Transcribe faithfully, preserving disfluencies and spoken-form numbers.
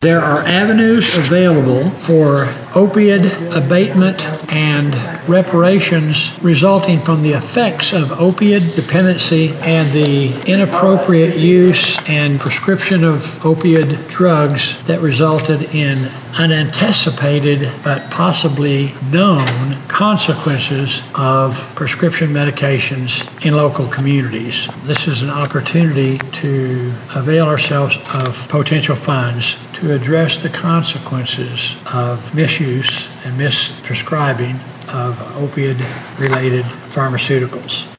There are avenues available for opioid abatement and reparations resulting from the effects of opioid dependency and the inappropriate use and prescription of opioid drugs that resulted in unanticipated but possibly known consequences of prescription medications in local communities. This is an opportunity to avail ourselves of potential funds to address the consequences of misuse and misprescribing of opioid-related pharmaceuticals.